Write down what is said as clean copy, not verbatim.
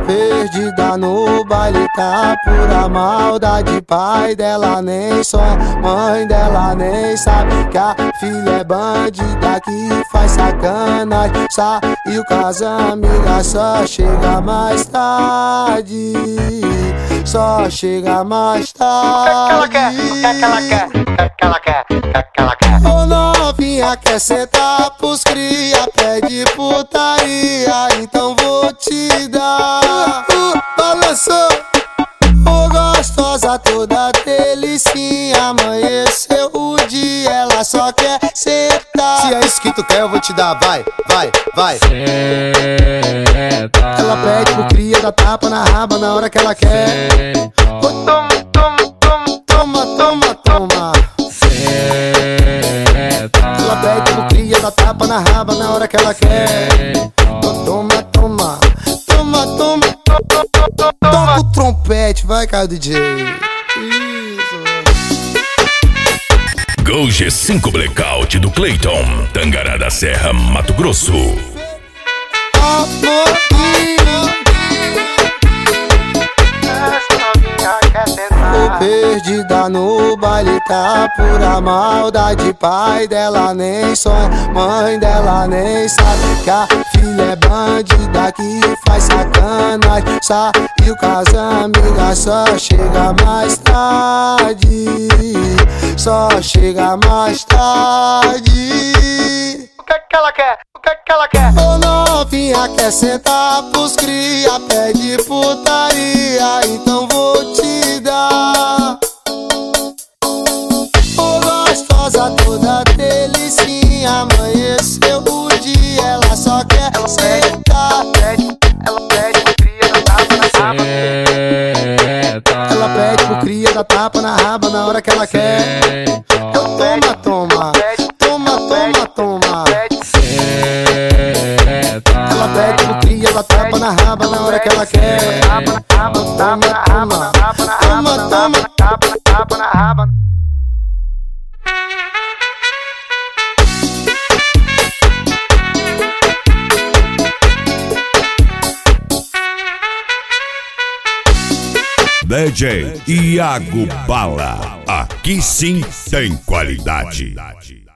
Perdida no baile, tá pura maldade. Pai dela nem sonha, mãe dela nem sabe que a filha é bandida que faz sacanagem. Saiu com as amigas, só chega mais tarde. Só chega mais tarde. O que ela quer? O que ela quer? O que ela quer? Ô novinha, quer sentar pros cria, pede putaria, então vou te dar. Balançou, ô gostosa toda delicinha. Amanheceu o dia, ela só quer sentar. Se é isso que tu quer, eu vou te dar, vai, vai, vai. Ela pede pro cria, dá tapa na raba na hora que ela quer. Toma, toma, toma, Toma, toma, toma. Ela pede pro cria, dá tapa na raba na hora que ela quer. Toma, toma, toma, toma. Toca o trompete, vai, cara, DJ. Isso. Gol G5 Blackout do Clayton, Tangará da Serra, Mato Grosso. Tô perdida no baile, tá pura maldade. Pai dela nem sonha, mãe dela nem sabe que a filha é bandida que faz sacanagem. Saiu com as amigas, só chega mais tarde. Só chega mais tarde. O que ela quer? O que ela quer? Ô novinha, quer sentar pros cria, pede putaria, então vou te dar. Ô gostosa toda delicinha, amanheceu o dia, ela só quer sentar. Ela pede pro cria, dá tapa na raba. Ela pede pro cria, dá tapa na raba na hora que ela quer. Toma, toma, toma, toma, toma. Ela pede pro cria, dá tapa na raba na hora que ela quer. Toma, toma, toma, toma. Tapa na raba. DJ Iago Bala, aqui sim tem qualidade.